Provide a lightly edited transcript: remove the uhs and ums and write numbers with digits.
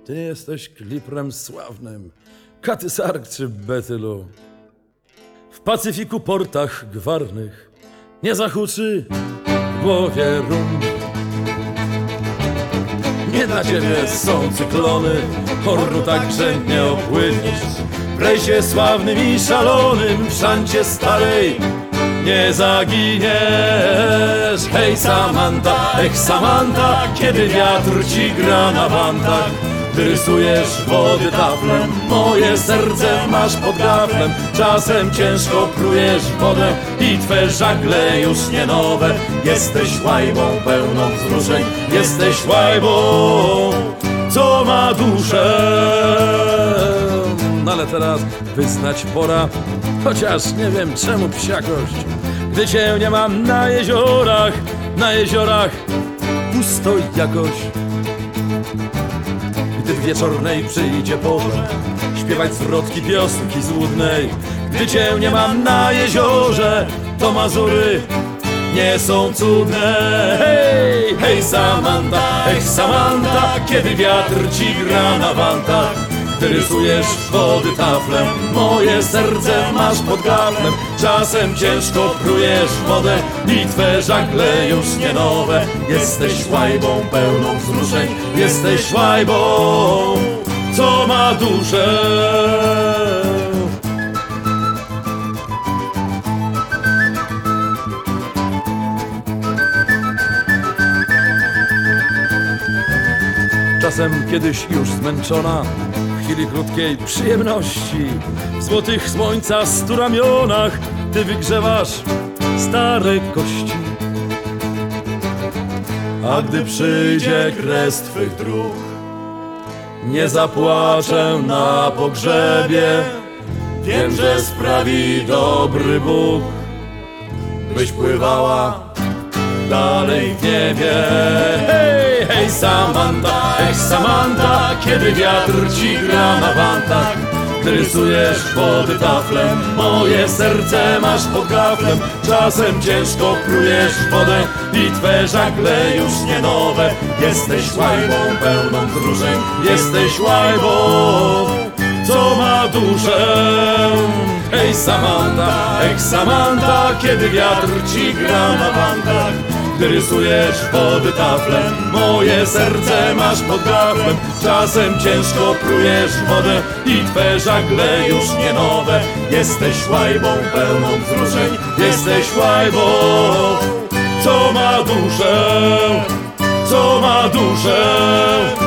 Ty nie jesteś kliprem sławnym, Katy Sark czy Betylu. W Pacyfiku portach gwarnych nie zahuczy w głowie rum. Nie dla ciebie są cyklony, horru także nie opłyniesz. W rejsie sławnym i szalonym, w szancie starej nie zaginiesz. Hej Samanta, ech Samanta, kiedy wiatr ci gra na wantach, ty rysujesz wody taflem, moje serce masz pod gaflem. Czasem ciężko prujesz wodę i twe żagle już nie nowe. Jesteś łajbą pełną wzruszeń, jesteś łajbą, co ma duszę. No ale teraz wyznać pora, chociaż nie wiem czemu psiakość, gdy cię nie ma na jeziorach pusto jakoś. Gdy w wieczornej przyjdzie pora śpiewać zwrotki piosenki złudnej, gdy cię nie mam na jeziorze, to Mazury nie są cudne. Hej, hej Samanta, ech Samanta, kiedy wiatr ci gra na wantach, ty rysujesz wody taflem, moje serce masz pod gaflem. Czasem ciężko prujesz wodę i twe żagle już nie nowe. Jesteś łajbą pełną wzruszeń, jesteś łajbą, co ma duszę. Czasem kiedyś już zmęczona, w chwili krótkiej przyjemności, w złotych słońca stu ramionach ty wygrzewasz stare kości. A gdy przyjdzie kres twych dróg, nie zapłaczę na pogrzebie. Wiem, że sprawi dobry Bóg, byś pływała dalej w niebie. Hej, hej Samanta, ech Samanta, kiedy wiatr ci gra na wantach, ty rysujesz wody taflem, moje serce masz pod gaflem. Czasem ciężko prujesz wodę i twe żagle już nie nowe. Jesteś łajbą pełną wzruszeń, jesteś łajbą, co ma duszę. Hej Samanta, ech Samanta, kiedy wiatr ci gra na wantach, ty rysujesz wody taflem, moje serce masz pod gaflem. Czasem ciężko prujesz wodę i twe żagle już nie nowe. Jesteś łajbą pełną wzruszeń, jesteś łajbą, co ma duszę, co ma duszę.